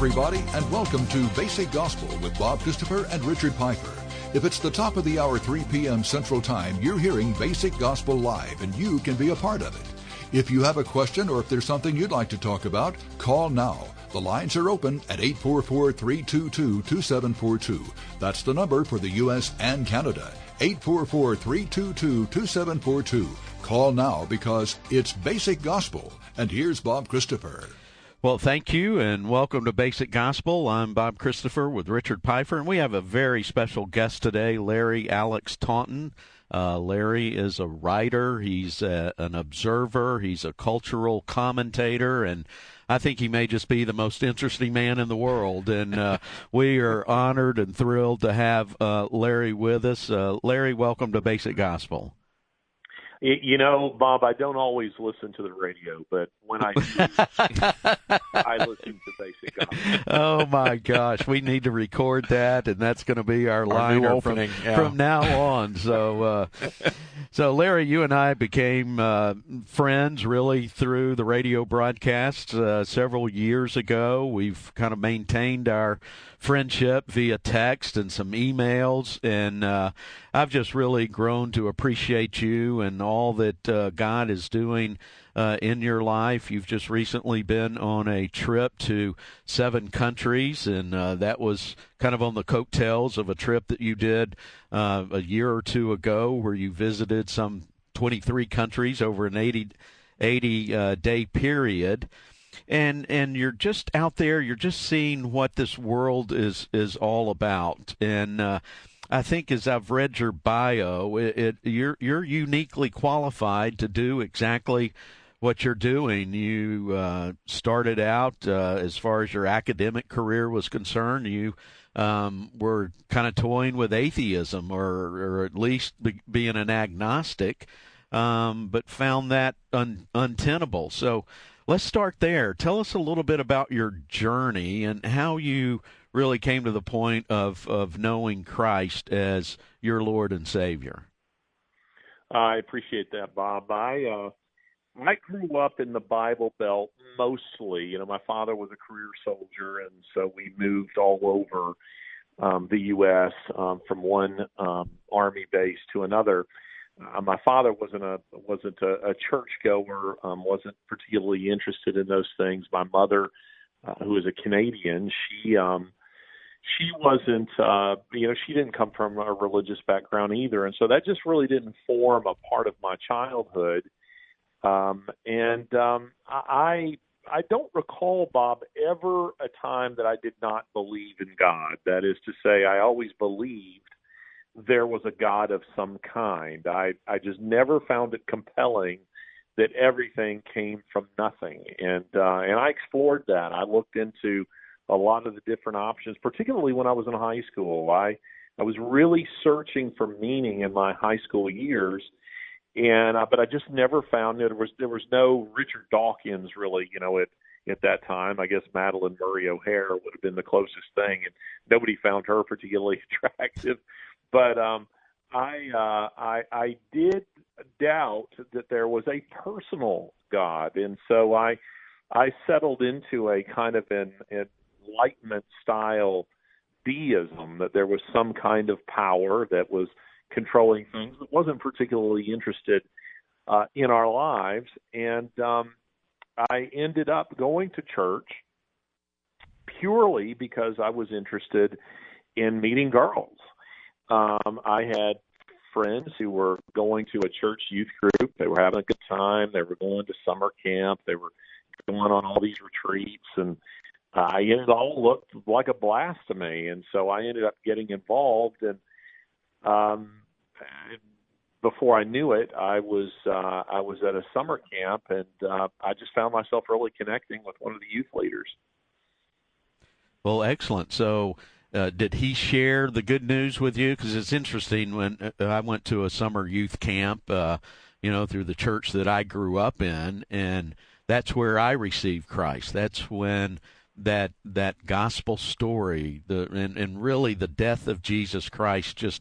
everybody, and welcome to Basic Gospel with Bob Christopher and Richard Piper. If it's the top of the hour, 3 p.m. Central Time, you're hearing Basic Gospel live, and you can be a part of it. If you have a question or if there's something you'd like to talk about, call now. The lines are open at 844-322-2742. That's the number for the U.S. and Canada. 844-322-2742. Call now because it's Basic Gospel. And here's Bob Christopher. Well, thank you, and welcome to Basic Gospel. I'm Bob Christopher with Richard Piper, and we have a very special guest today, Larry Alex Taunton. Larry is a writer, he's an observer, he's a cultural commentator, and I think he may just be the most interesting man in the world, and we are honored and thrilled to have Larry with us. Larry, welcome to Basic Gospel. You know, Bob, I don't always listen to the radio, but when I do, I listen to Basic Gospel. Oh, my gosh. We need to record that, and that's going to be our liner from now on. So, Larry, you and I became friends really through the radio broadcasts several years ago. We've kind of maintained our friendship via text and some emails, and I've just really grown to appreciate you and all that God is doing in your life. You've just recently been on a trip to 7 countries, and that was kind of on the coattails of a trip that you did a year or two ago where you visited some 23 countries over an 80-day period. And you're just out there, you're just seeing what this world is all about. And I think as I've read your bio, you're uniquely qualified to do exactly what you're doing. You started out, as far as your academic career was concerned, you were kind of toying with atheism or at least being an agnostic, but found that untenable. So let's start there. Tell us a little bit about your journey and how you really came to the point of knowing Christ as your Lord and Savior. I appreciate that, Bob. I grew up in the Bible Belt mostly. You know, my father was a career soldier, and so we moved all over the U.S. From one Army base to another. My father wasn't a churchgoer, wasn't particularly interested in those things. My mother, who is a Canadian, she wasn't, she didn't come from a religious background either, and so that just really didn't form a part of my childhood. I don't recall, Bob, ever a time that I did not believe in God. That is to say, I always believed there was a God of some kind. I just never found it compelling that everything came from nothing. And I explored that. I looked into a lot of the different options, particularly when I was in high school. I was really searching for meaning in my high school years, but I just never found it. There was no Richard Dawkins really, at that time. I guess Madeline Murray O'Hare would have been the closest thing, and nobody found her particularly attractive. But I did doubt that there was a personal God, and so I settled into a kind of an Enlightenment-style deism, that there was some kind of power that was controlling things that wasn't particularly interested in our lives. And I ended up going to church purely because I was interested in meeting girls. I had friends who were going to a church youth group. They were having a good time. They were going to summer camp. They were going on all these retreats, and it all looked like a blast to me. And so I ended up getting involved, and before I knew it, I was at a summer camp, and I just found myself really connecting with one of the youth leaders. Well, excellent. So did he share the good news with you? Because it's interesting, when I went to a summer youth camp, through the church that I grew up in, and that's where I received Christ. That's when that gospel story, and really the death of Jesus Christ just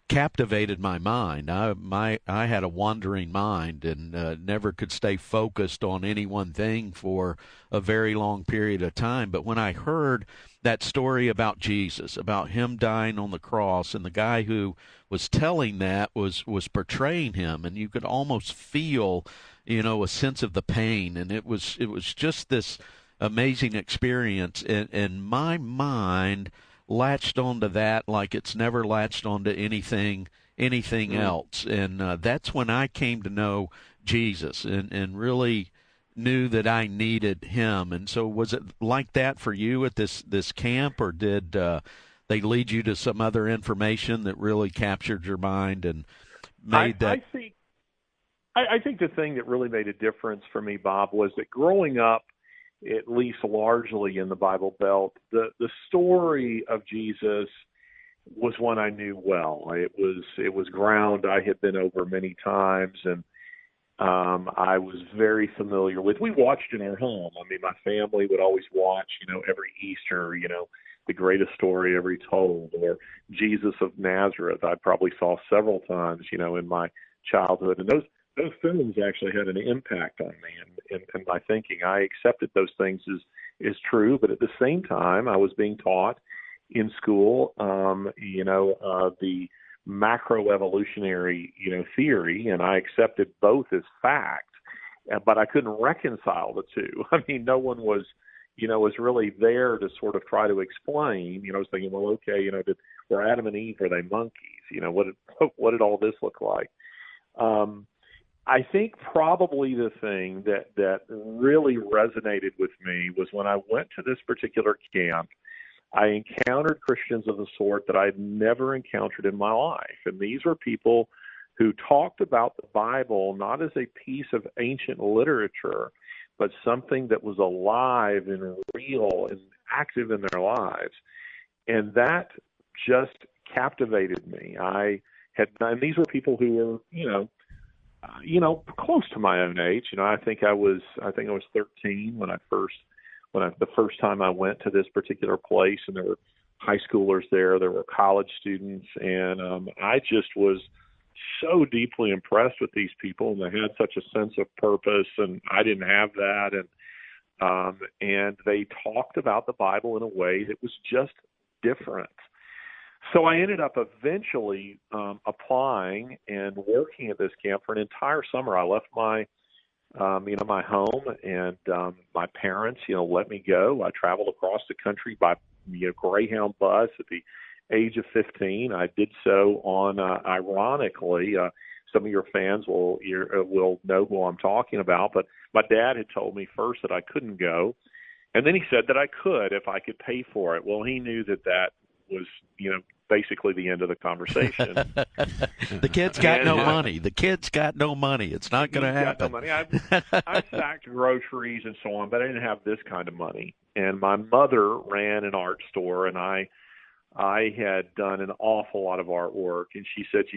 captivated my mind. I had a wandering mind and never could stay focused on any one thing for a very long period of time. But when I heard that story about Jesus, about him dying on the cross, and the guy who was telling that was portraying him, and you could almost feel, a sense of the pain, and it was just this amazing experience, and my mind latched onto that like it's never latched onto anything else. And that's when I came to know Jesus and really knew that I needed him. And so was it like that for you at this camp, or did they lead you to some other information that really captured your mind and made that? I think the thing that really made a difference for me, Bob, was that growing up, at least largely in the Bible Belt, the story of Jesus was one I knew well. It was ground I had been over many times, and I was very familiar with. We watched in our home. I mean, my family would always watch, every Easter, The Greatest Story Ever Told, or Jesus of Nazareth. I probably saw several times, in my childhood, and those films actually had an impact on me and my thinking. I accepted those things as true, but at the same time, I was being taught in school, the macroevolutionary, theory, and I accepted both as fact, but I couldn't reconcile the two. I mean, no one was really there to sort of try to explain. I was thinking, well, okay, were Adam and Eve, were they monkeys? What did all this look like? I think probably the thing that really resonated with me was when I went to this particular camp, I encountered Christians of the sort that I'd never encountered in my life. And these were people who talked about the Bible not as a piece of ancient literature, but something that was alive and real and active in their lives. And that just captivated me. And these were people who were, close to my own age. I think I was 13 the first time I went to this particular place, and there were high schoolers there were college students, and I just was so deeply impressed with these people, and they had such a sense of purpose, and I didn't have that, and they talked about the Bible in a way that was just different. So I ended up eventually applying and working at this camp for an entire summer. I left my home, and my parents, let me go. I traveled across the country by Greyhound bus at the age of 15. I did so on, ironically, some of your fans will know who I'm talking about, but my dad had told me first that I couldn't go, and then he said that I could if I could pay for it. Well, he knew that was, basically the end of the conversation. The kid's got no money. The kid's got no money. It's not going to happen. No money. I sacked groceries and so on, but I didn't have this kind of money. And my mother ran an art store, and I had done an awful lot of artwork. And she said,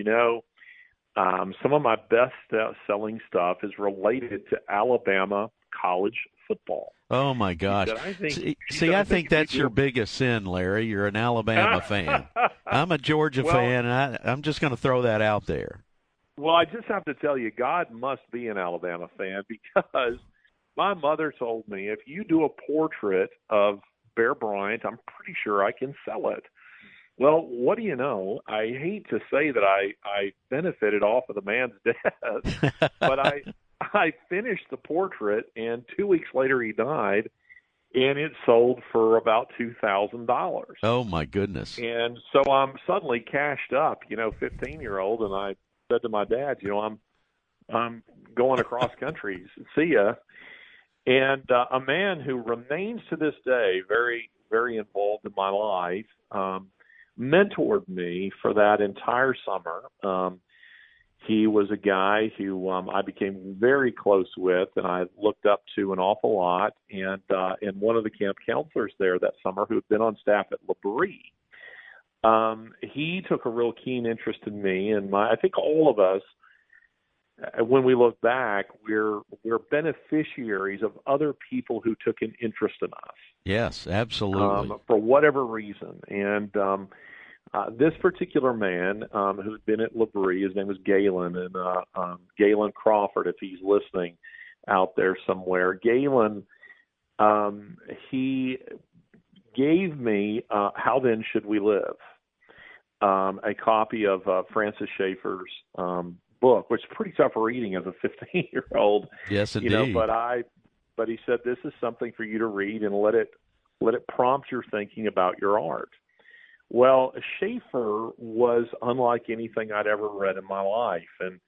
some of my best selling stuff is related to Alabama college football. Oh, my gosh. I think that's your biggest sin, Larry. You're an Alabama fan. I'm a Georgia fan, and I'm just going to throw that out there. Well, I just have to tell you, God must be an Alabama fan, because my mother told me, if you do a portrait of Bear Bryant, I'm pretty sure I can sell it. Well, what do you know? I hate to say that I benefited off of the man's death, but I finished the portrait, and 2 weeks later he died, and it sold for about $2,000. Oh, my goodness. And so I'm suddenly cashed up, 15-year-old, and I said to my dad, I'm going across country. See ya. And a man who remains to this day very, very involved in my life mentored me for that entire summer. He was a guy who I became very close with, and I looked up to an awful lot. And one of the camp counselors there that summer, who had been on staff at L'Abri, he took a real keen interest in me. And I think all of us, when we look back, we're beneficiaries of other people who took an interest in us. Yes, absolutely. For whatever reason. And This particular man who's been at L'Abri, his name was Galen, and Galen Crawford, if he's listening out there somewhere. Galen, he gave me How Then Should We Live, a copy of Francis Schaeffer's book, which is pretty tough reading as a 15-year-old. Yes, indeed. But he said, this is something for you to read and let it prompt your thinking about your art. Well, Schaeffer was unlike anything I'd ever read in my life, and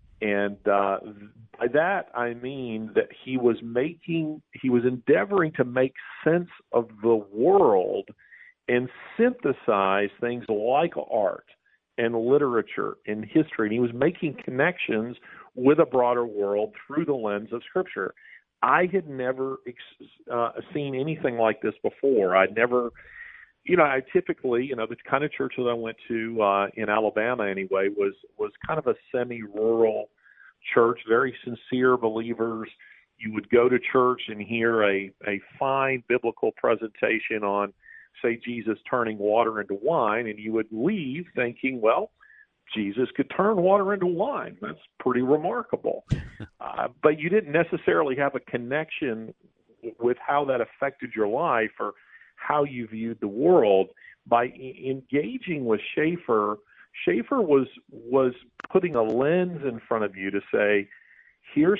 by that I mean that he was endeavoring to make sense of the world and synthesize things like art and literature and history, and he was making connections with a broader world through the lens of Scripture. I had never seen anything like this before. I'd never. I typically, the kind of church that I went to in Alabama anyway was kind of a semi-rural church, very sincere believers. You would go to church and hear a fine biblical presentation on, say, Jesus turning water into wine, and you would leave thinking, well, Jesus could turn water into wine. That's pretty remarkable. But you didn't necessarily have a connection with how that affected your life or how you viewed the world. By engaging with Schaeffer was putting a lens in front of you to say, here's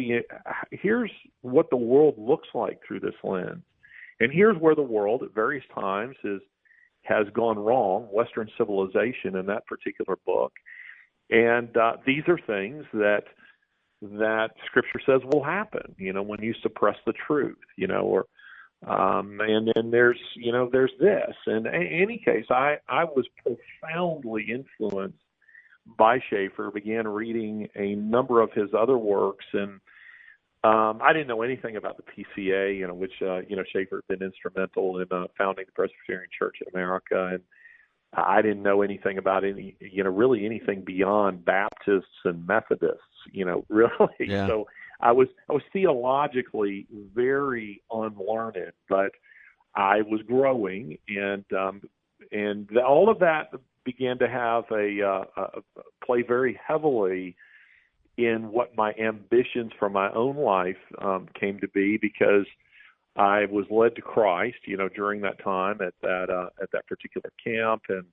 what the world looks like through this lens, and here's where the world at various times has gone wrong, Western civilization in that particular book, and these are things that Scripture says will happen, when you suppress the truth, or and then there's this. And in any case, I was profoundly influenced by Schaeffer, began reading a number of his other works, and I didn't know anything about the PCA, which Schaeffer had been instrumental in founding the Presbyterian Church in America, and I didn't know anything about really anything beyond Baptists and Methodists, really. Yeah. So I was theologically very unlearned, but I was growing, and all of that began to have play very heavily in what my ambitions for my own life came to be, because I was led to Christ, during that time at that particular camp, and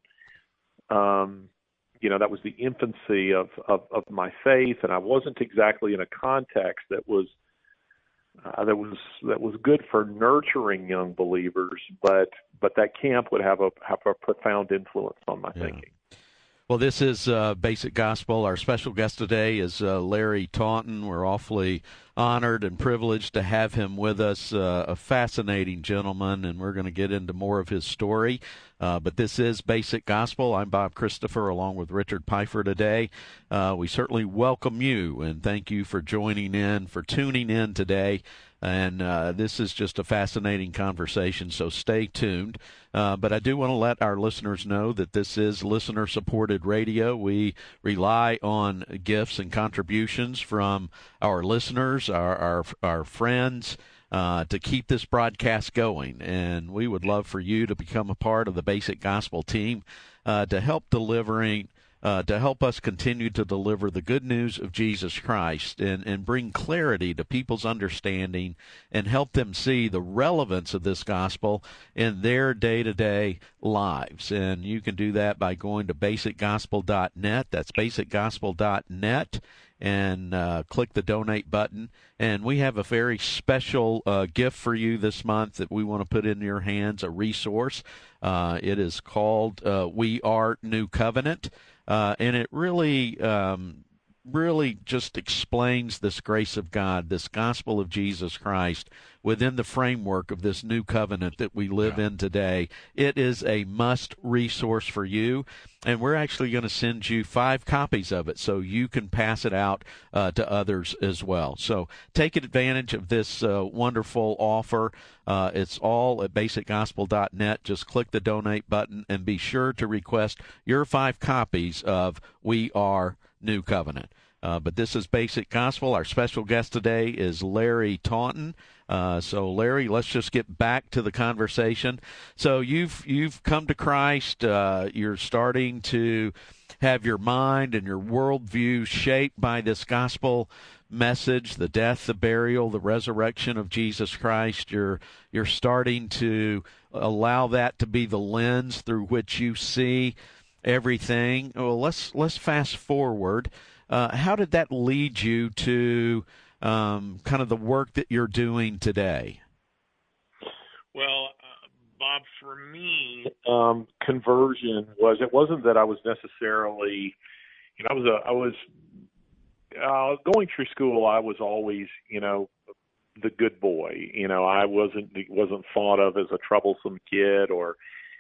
that was the infancy of my faith, and I wasn't exactly in a context that was good for nurturing young believers, but that camp would have a profound influence on my thinking. Well, this is Basic Gospel. Our special guest today is Larry Taunton. We're awfully honored and privileged to have him with us, a fascinating gentleman, and we're going to get into more of his story. But this is Basic Gospel. I'm Bob Christopher, along with Richard Pfeiffer today. We certainly welcome you, and thank you for tuning in today. And this is just a fascinating conversation, so stay tuned. But I do want to let our listeners know that this is listener-supported radio. We rely on gifts and contributions from our listeners, our friends, to keep this broadcast going. And we would love for you to become a part of the Basic Gospel team to help us continue to deliver the good news of Jesus Christ and bring clarity to people's understanding and help them see the relevance of this gospel in their day-to-day lives. And you can do that by going to basicgospel.net. That's basicgospel.net. And click the donate button. And we have a very special gift for you this month that we want to put in your hands, a resource. It is called We Are New Covenant. And it really just explains this grace of God, this gospel of Jesus Christ within the framework of this new covenant that we live in today. It is a must resource for you, and we're actually going to send you 5 copies of it so you can pass it out to others as well. So take advantage of this wonderful offer. It's all at basicgospel.net. Just click the donate button and be sure to request your 5 copies of We Are New Covenant. But this is Basic Gospel. Our special guest today is Larry Taunton. So, Larry, let's just get back to the conversation. So you've come to Christ. You're starting to have your mind and your worldview shaped by this gospel message, the death, the burial, the resurrection of Jesus Christ. You're starting to allow that to be the lens through which you see everything. Well, let's fast forward. How did that lead you to kind of the work that you're doing today? Well, Bob, for me, conversion wasn't that I was necessarily, I was going through school. I was always, the good boy. I wasn't thought of as a troublesome kid, or,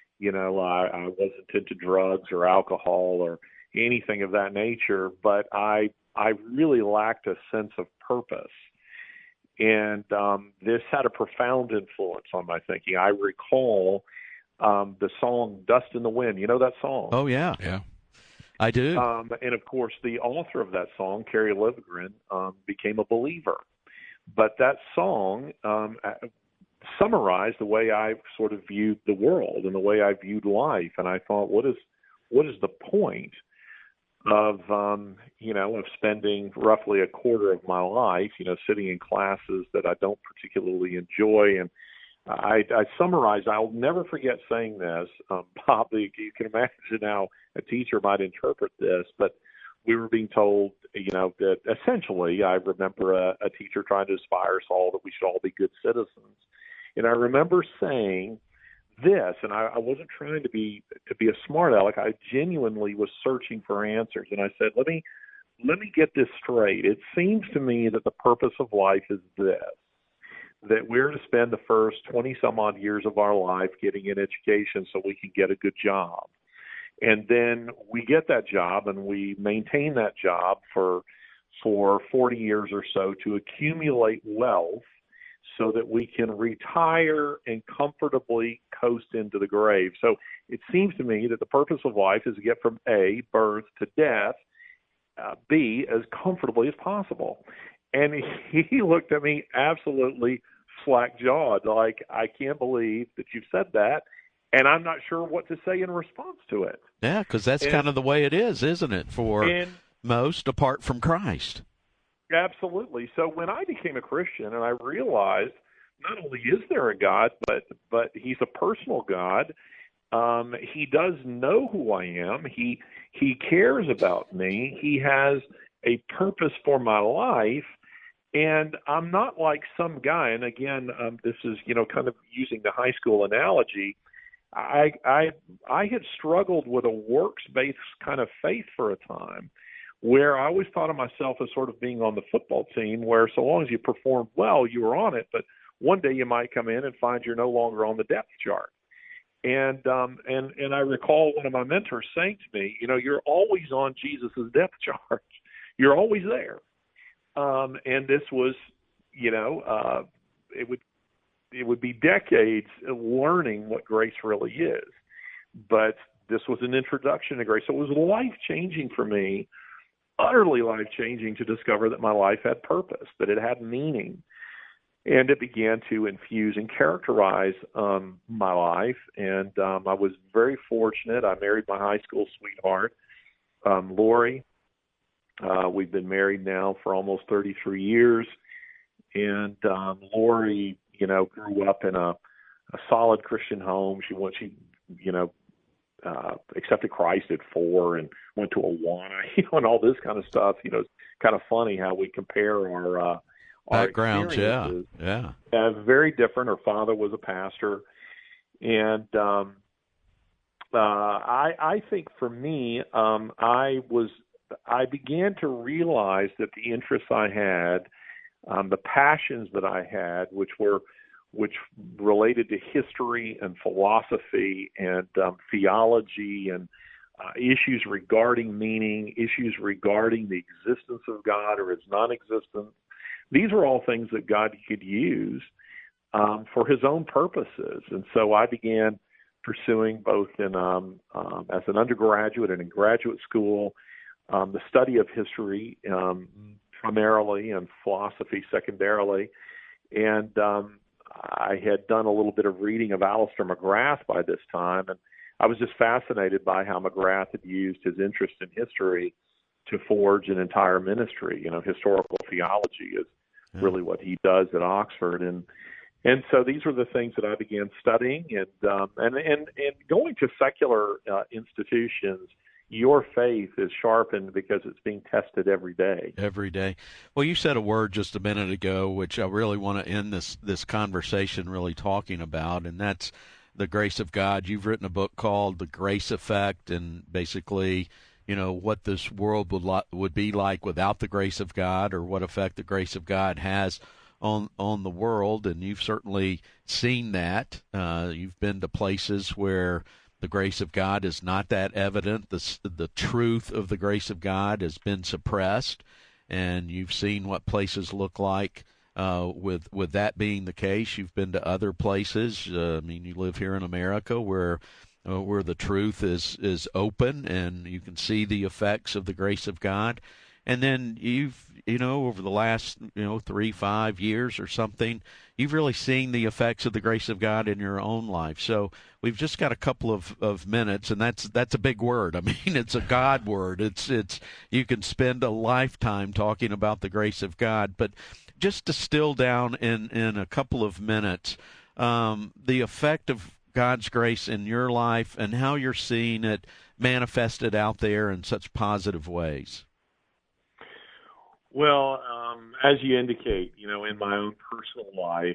I wasn't into drugs or alcohol or anything of that nature. But I really lacked a sense of purpose. And this had a profound influence on my thinking. I recall the song Dust in the Wind. You know that song? Oh, yeah. Yeah. I do. And, of course, the author of that song, Kerry Livgren, became a believer. But that song summarized the way I sort of viewed the world and the way I viewed life. And I thought, what is the point of spending roughly a quarter of my life, sitting in classes that I don't particularly enjoy. And I summarized, I'll never forget saying this, Bob, you can imagine how a teacher might interpret this, but we were being told, that essentially, I remember a teacher trying to inspire us all that we should all be good citizens. And I remember saying this, and I wasn't trying to be a smart aleck. I genuinely was searching for answers, and I said, let me get this straight. It seems to me that the purpose of life is this, that we're to spend the first 20-some-odd years of our life getting an education so we can get a good job. And then we get that job and we maintain that job for 40 years or so to accumulate wealth so that we can retire and comfortably coast into the grave. So it seems to me that the purpose of life is to get from A, birth, to death, B, as comfortably as possible. And he looked at me absolutely slack-jawed, like, I can't believe that you've said that, and I'm not sure what to say in response to it. Yeah, because that's kind of the way it is, isn't it, for most, apart from Christ? Absolutely. So when I became a Christian and I realized not only is there a God, but he's a personal God, he does know who I am. He cares about me. He has a purpose for my life. And I'm not like some guy, and again, this is, kind of using the high school analogy. I had struggled with a works-based kind of faith for a time, where I always thought of myself as sort of being on the football team, where so long as you performed well, you were on it, but one day you might come in and find you're no longer on the depth chart. And I recall one of my mentors saying to me, you're always on Jesus's depth chart. You're always there. And this was, it would be decades of learning what grace really is. But this was an introduction to grace. So it was life-changing for me, utterly life-changing, to discover that my life had purpose, that it had meaning. And it began to infuse and characterize my life. And I was very fortunate. I married my high school sweetheart, Lori. We've been married now for almost 33 years. And Lori, grew up in a solid Christian home. She accepted Christ at 4 and went to Awana, and all this kind of stuff. It's kind of funny how we compare our backgrounds. Yeah. Very different. Her father was a pastor. And I think for me, I began to realize that the interests I had, the passions that I had, which related to history and philosophy and theology and issues regarding meaning, issues regarding the existence of God or his non-existence, these are all things that God could use for his own purposes. And so I began pursuing both in as an undergraduate and in graduate school the study of history primarily and philosophy secondarily. And I had done a little bit of reading of Alistair McGrath by this time, and I was just fascinated by how McGrath had used his interest in history to forge an entire ministry. Historical theology is really what he does at Oxford, and so these were the things that I began studying, and going to secular institutions. Your faith is sharpened because it's being tested every day. Every day. Well, you said a word just a minute ago, which I really want to end this conversation really talking about, and that's the grace of God. You've written a book called The Grace Effect, and basically, what this world would be like without the grace of God, or what effect the grace of God has on the world. And you've certainly seen that. You've been to places where the grace of God is not that evident. The truth of the grace of God has been suppressed, and you've seen what places look like with that being the case. You've been to other places. You live here in America where the truth is open, and you can see the effects of the grace of God. And then you've, over the last, 3-5 years or something, you've really seen the effects of the grace of God in your own life. So we've just got a couple of minutes, and that's a big word. It's a God word. It's you can spend a lifetime talking about the grace of God, but just distill down in a couple of minutes the effect of God's grace in your life and how you're seeing it manifested out there in such positive ways. Well, as you indicate, in my own personal life,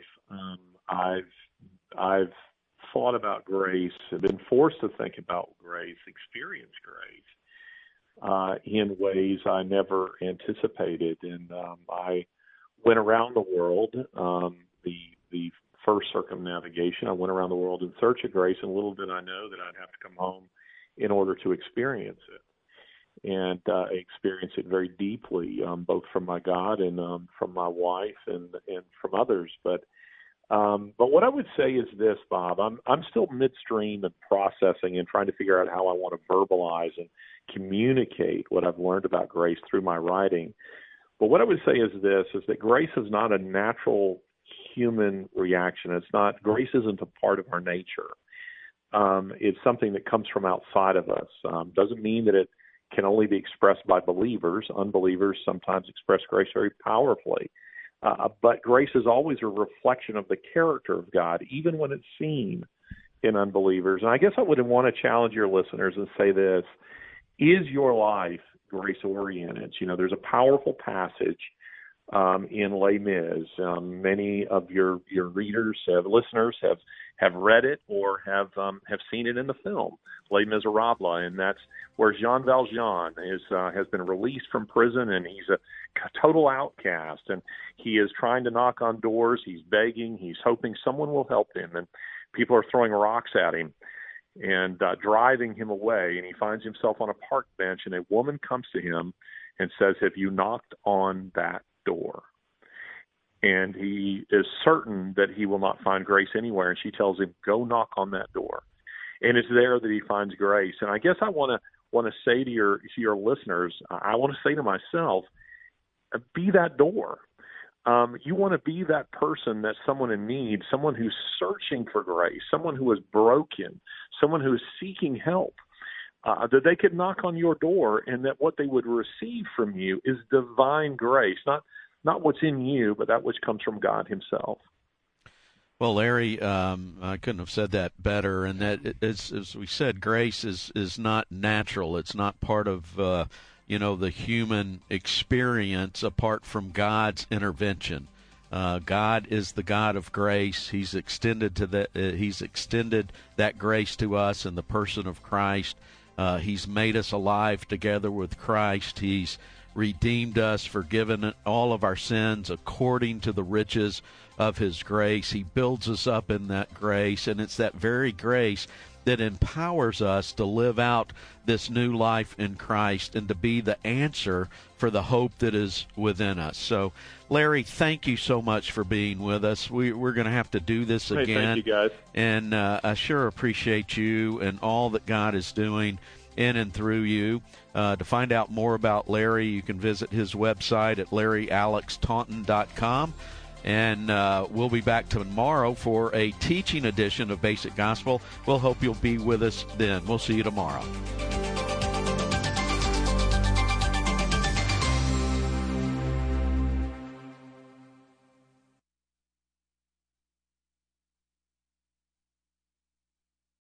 I've thought about grace, have been forced to think about grace, experienced grace in ways I never anticipated. And I went around the world, the first circumnavigation. I went around the world in search of grace, and little did I know that I'd have to come home in order to experience it. And experience it very deeply, both from my God and from my wife and from others. But what I would say is this, Bob. I'm still midstream in processing and trying to figure out how I want to verbalize and communicate what I've learned about grace through my writing. But what I would say is this: is that grace is not a natural human reaction. Grace isn't a part of our nature. It's something that comes from outside of us. Doesn't mean that it can only be expressed by believers. Unbelievers sometimes express grace very powerfully. But grace is always a reflection of the character of God, even when it's seen in unbelievers. And I guess I would want to challenge your listeners and say this: is your life grace-oriented? There's a powerful passage in Les Mis. Many of your readers, listeners have read it or have seen it in the film Les Miserables, and that's where Jean Valjean has been released from prison, and he's a total outcast, and he is trying to knock on doors. He's begging. He's hoping someone will help him, and people are throwing rocks at him and driving him away, and he finds himself on a park bench, and a woman comes to him and says, "Have you knocked on that door?" And he is certain that he will not find grace anywhere, and she tells him, "Go knock on that door." And it's there that he finds grace. And I guess I want to say to your listeners, I want to say to myself, be that door. You want to be that person that's someone in need, someone who's searching for grace, someone who is broken, someone who is seeking help, that they could knock on your door, and that what they would receive from you is divine grace, not what's in you, but that which comes from God himself. Well, Larry, I couldn't have said that better. And that, as we said, grace is not natural. It's not part of the human experience apart from God's intervention. God is the God of grace. He's extended that grace to us in the person of Christ. He's made us alive together with Christ. He's redeemed us, forgiven all of our sins according to the riches of his grace. He builds us up in that grace, and it's that very grace that empowers us to live out this new life in Christ and to be the answer for the hope that is within us. So, Larry, thank you so much for being with us. We're going to have to do this again. Thank you, guys. And I sure appreciate you and all that God is doing in and through you. To find out more about Larry, you can visit his website at LarryAlexTaunton.com. And we'll be back tomorrow for a teaching edition of Basic Gospel. We'll hope you'll be with us then. We'll see you tomorrow.